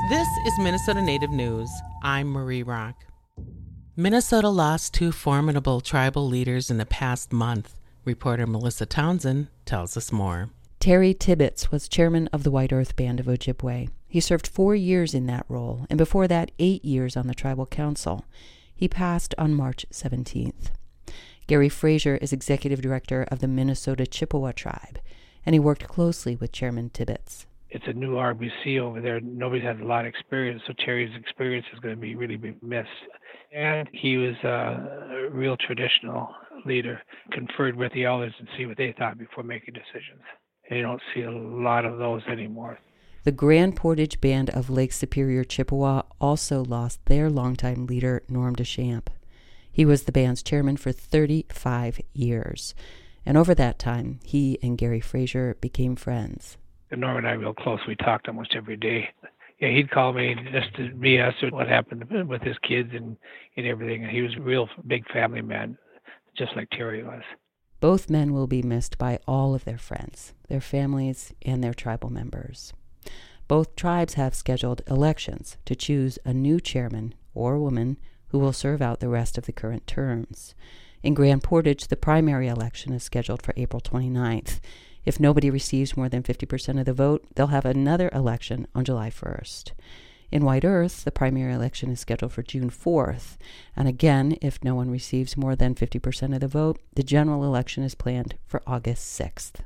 This is Minnesota Native News. I'm Marie Rock. Minnesota lost two formidable tribal leaders in the past month. Reporter Melissa Townsend tells us more. Terry Tibbetts was chairman of the White Earth Band of Ojibwe. He served 4 years in that role, and before that, 8 years on the tribal council. He passed on March 17th. Gary Frazier is executive director of the Minnesota Chippewa tribe, and he worked closely with Chairman Tibbetts. It's a new RBC over there. Nobody's had a lot of experience, so Terry's experience is going to be really missed. And he was a real traditional leader, conferred with the elders and see what they thought before making decisions. And you don't see a lot of those anymore. The Grand Portage Band of Lake Superior Chippewa also lost their longtime leader, Norm Deschamps. He was the band's chairman for 35 years. And over that time, he and Gary Frazier became friends. Norm and I are real close. We talked almost every day. Yeah, he'd call me just to BS what happened with his kids and everything. And he was a real big family man, just like Terry was. Both men will be missed by all of their friends, their families, and their tribal members. Both tribes have scheduled elections to choose a new chairman or woman who will serve out the rest of the current terms. In Grand Portage, the primary election is scheduled for April 29th. If nobody receives more than 50% of the vote, they'll have another election on July 1st. In White Earth, the primary election is scheduled for June 4th. And again, if no one receives more than 50% of the vote, the general election is planned for August 6th.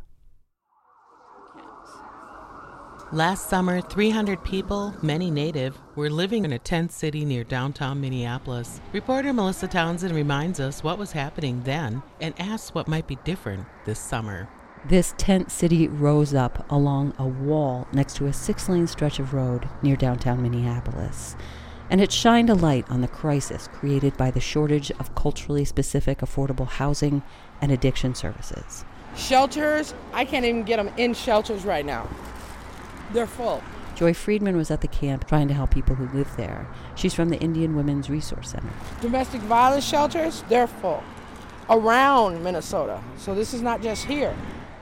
Last summer, 300 people, many Native, were living in a tent city near downtown Minneapolis. Reporter Melissa Townsend reminds us what was happening then and asks what might be different this summer. This tent city rose up along a wall next to a 6-lane stretch of road near downtown Minneapolis. And it shined a light on the crisis created by the shortage of culturally specific affordable housing and addiction services. Shelters, I can't even get them in shelters right now. They're full. Joy Friedman was at the camp trying to help people who live there. She's from the Indian Women's Resource Center. Domestic violence shelters, they're full around Minnesota. So this is not just here.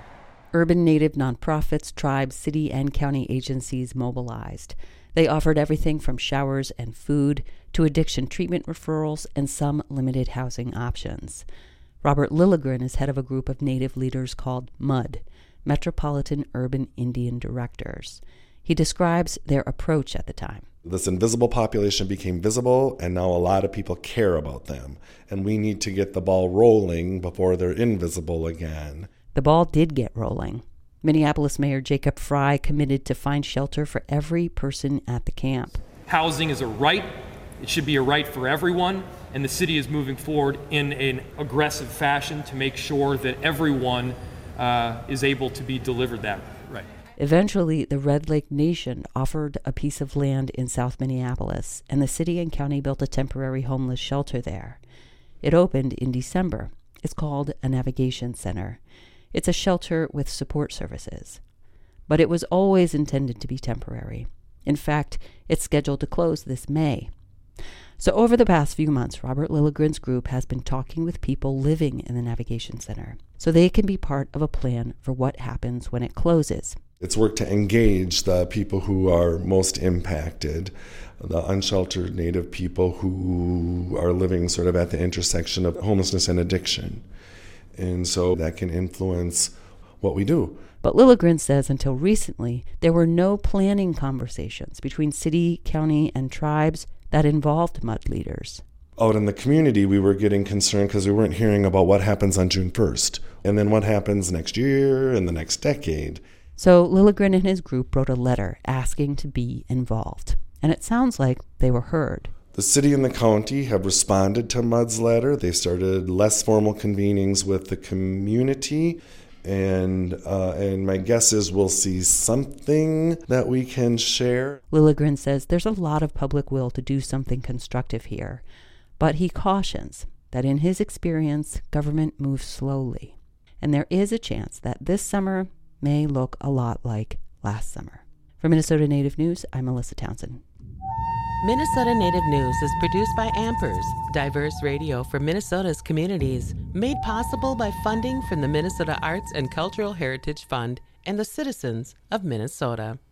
Urban Native nonprofits, tribes, city, and county agencies mobilized. They offered everything from showers and food to addiction treatment referrals and some limited housing options. Robert Lilligren is head of a group of Native leaders called MUD, Metropolitan Urban Indian Directors. He describes their approach at the time. This invisible population became visible, and now a lot of people care about them. And we need to get the ball rolling before they're invisible again. The ball did get rolling. Minneapolis Mayor Jacob Frey committed to find shelter for every person at the camp. Housing is a right. It should be a right for everyone, and the city is moving forward in an aggressive fashion to make sure that everyone is able to be delivered that right. Eventually, the Red Lake Nation offered a piece of land in South Minneapolis, and the city and county built a temporary homeless shelter there. It opened in December. It's called a Navigation Center. It's a shelter with support services. But it was always intended to be temporary. In fact, it's scheduled to close this May. So over the past few months, Robert Lilligren's group has been talking with people living in the Navigation Center so they can be part of a plan for what happens when it closes. It's work to engage the people who are most impacted, the unsheltered Native people who are living sort of at the intersection of homelessness and addiction. And so that can influence what we do. But Lilligren says until recently, there were no planning conversations between city, county, and tribes that involved MUD leaders. Out in the community, we were getting concerned because we weren't hearing about what happens on June 1st, and then what happens next year and the next decade. So Lilligren and his group wrote a letter asking to be involved. And it sounds like they were heard. The city and the county have responded to MUD's letter. They started less formal convenings with the community, and my guess is we'll see something that we can share. Lilligren says there's a lot of public will to do something constructive here, but he cautions that in his experience, government moves slowly, and there is a chance that this summer may look a lot like last summer. For Minnesota Native News, I'm Melissa Townsend. Minnesota Native News is produced by Ampers, diverse radio for Minnesota's communities, made possible by funding from the Minnesota Arts and Cultural Heritage Fund and the citizens of Minnesota.